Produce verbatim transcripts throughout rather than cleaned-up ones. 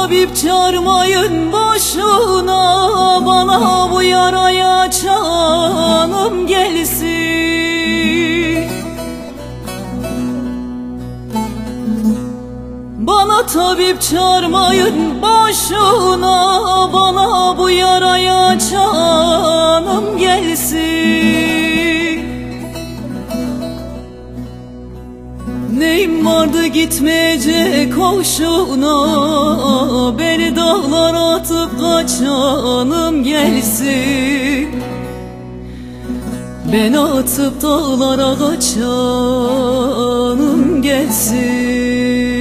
tabip çağırmayın boşuna, bana bu yaraya canım gelsin. Bana tabip çağırmayın boşuna, bana bu yaraya canım gelsin. Neyim vardı gitmeyecek hoşuna, beni dağlara atıp kaçanım gelsin. Beni atıp dağlara kaçanım gelsin.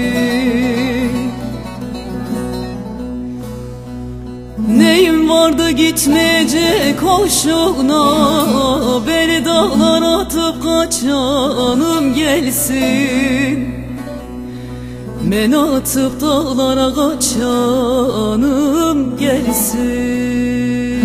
Neyim vardı gitmeyecek hoşuna, beni dağlara atıp kaçanım gelsin. Beni atıp dağlara kaçanım gelsin.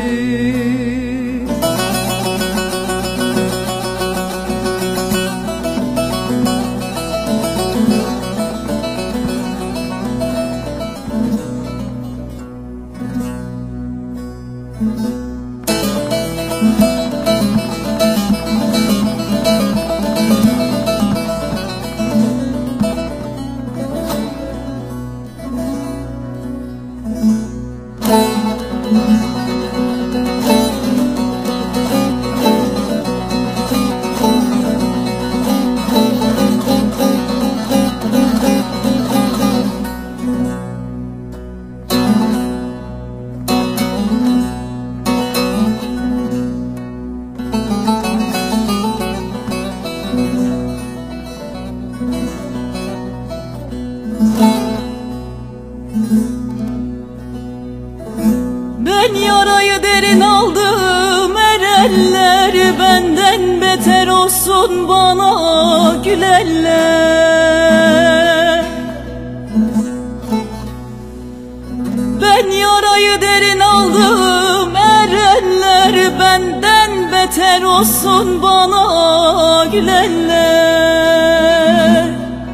Ben yarayı derin aldım, erenler benden beter olsun bana gülenler. Ben yarayı derin aldım, erenler benden beter olsun bana gülenler.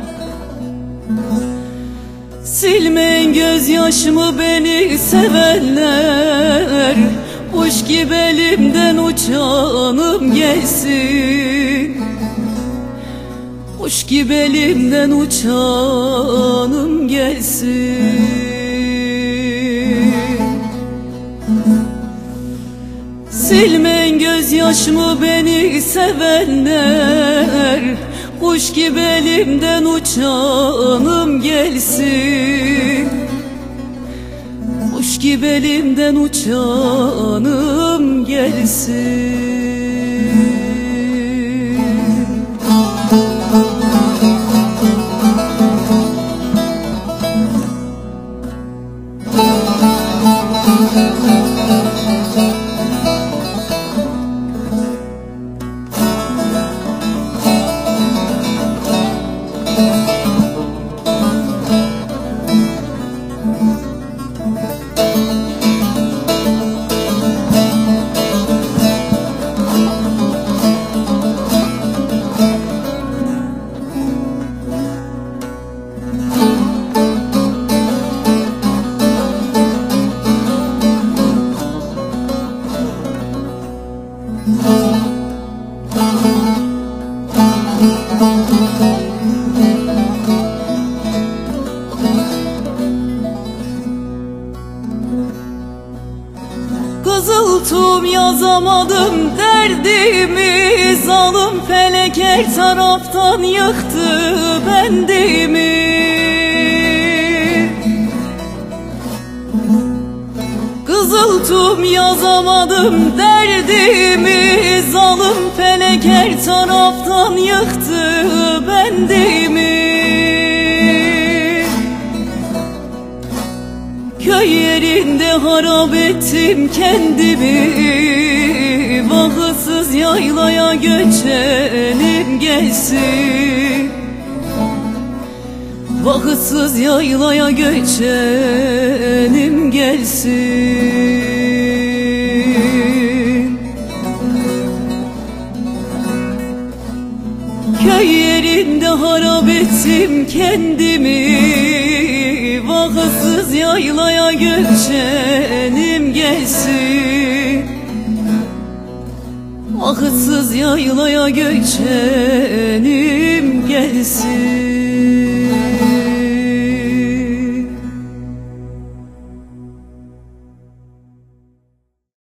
Silmeyin gözyaşımı beni sevenler, kuş gibi elimden uçanım gelsin. Kuş gibi elimden uçanım gelsin. Silmeyin gözyaşımı beni sevenler, kuş gibi elimden uçanım gelsin. Kuş gibi elimden uçanım gelsin. Kızıltum yazamadım derdimi, zalim felek her taraftan yıktı bendimi. Kızıltum yazamadım derdimi, zalim felek her taraftan yıktı bendimi. Köy yerinde harap ettim kendimi, vakıtsız yaylaya göçenim gelsin. Vakıtsız yaylaya göçenim gelsin. Köy yerinde harap ettim kendimi. Vakıfsız yaylaya göçenim gelsin. Vakıfsız yaylaya göçenim gelsin.